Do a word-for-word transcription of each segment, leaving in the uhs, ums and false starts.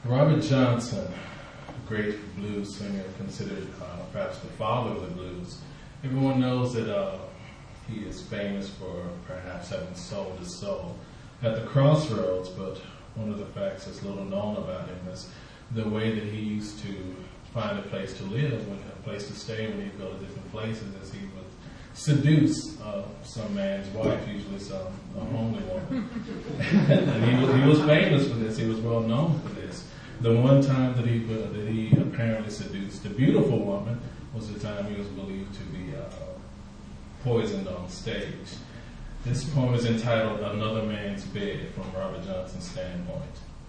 Robert Johnson, a great blues singer, considered uh, perhaps the father of the blues. Everyone knows that uh, he is famous for perhaps having sold his soul at the crossroads, but one of the facts that's little known about him is the way that he used to find a place to live, when, a place to stay when he'd go to different places, as he would seduce uh, some man's wife, usually some a homely woman. And he was, he was famous for this. He was well known for this. The one time that he uh, that he apparently seduced a beautiful woman was the time he was believed to be uh, poisoned on stage. This poem is entitled "Another Man's Bed" from Robert Johnson's standpoint.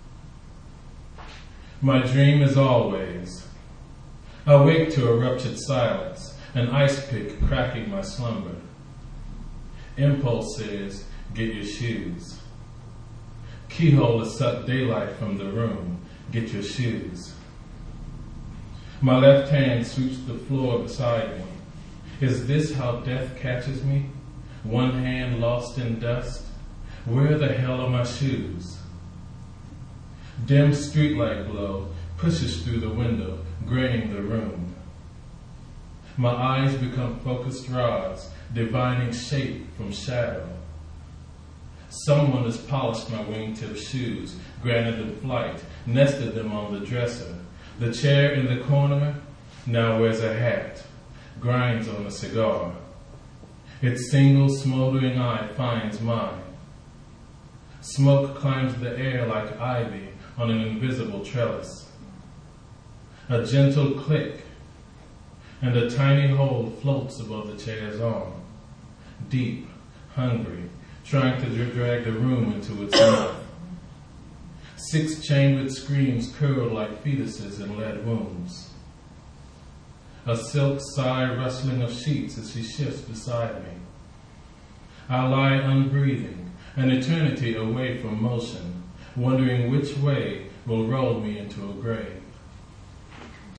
My dream is always I wake to a ruptured silence, an ice pick cracking my slumber. Impulse says, get your shoes. Keyhole has sucked daylight from the room. Get your shoes. My left hand sweeps the floor beside me. Is this how death catches me? One hand lost in dust? Where the hell are my shoes? Dim streetlight glow pushes through the window, graying the room. My eyes become focused rods, divining shape from shadow. Someone has polished my wingtip shoes, granted them flight, nested them on the dresser. The chair in the corner now wears a hat, grinds on a cigar. Its single smoldering eye finds mine. Smoke climbs the air like ivy on an invisible trellis. A gentle click, and a tiny hole floats above the chair's arm. Deep, hungry, trying to drag the room into its mouth. Six chambered screams curl like fetuses in lead wounds. A silk sigh rustling of sheets as she shifts beside me. I lie unbreathing, an eternity away from motion, wondering which way will roll me into a grave.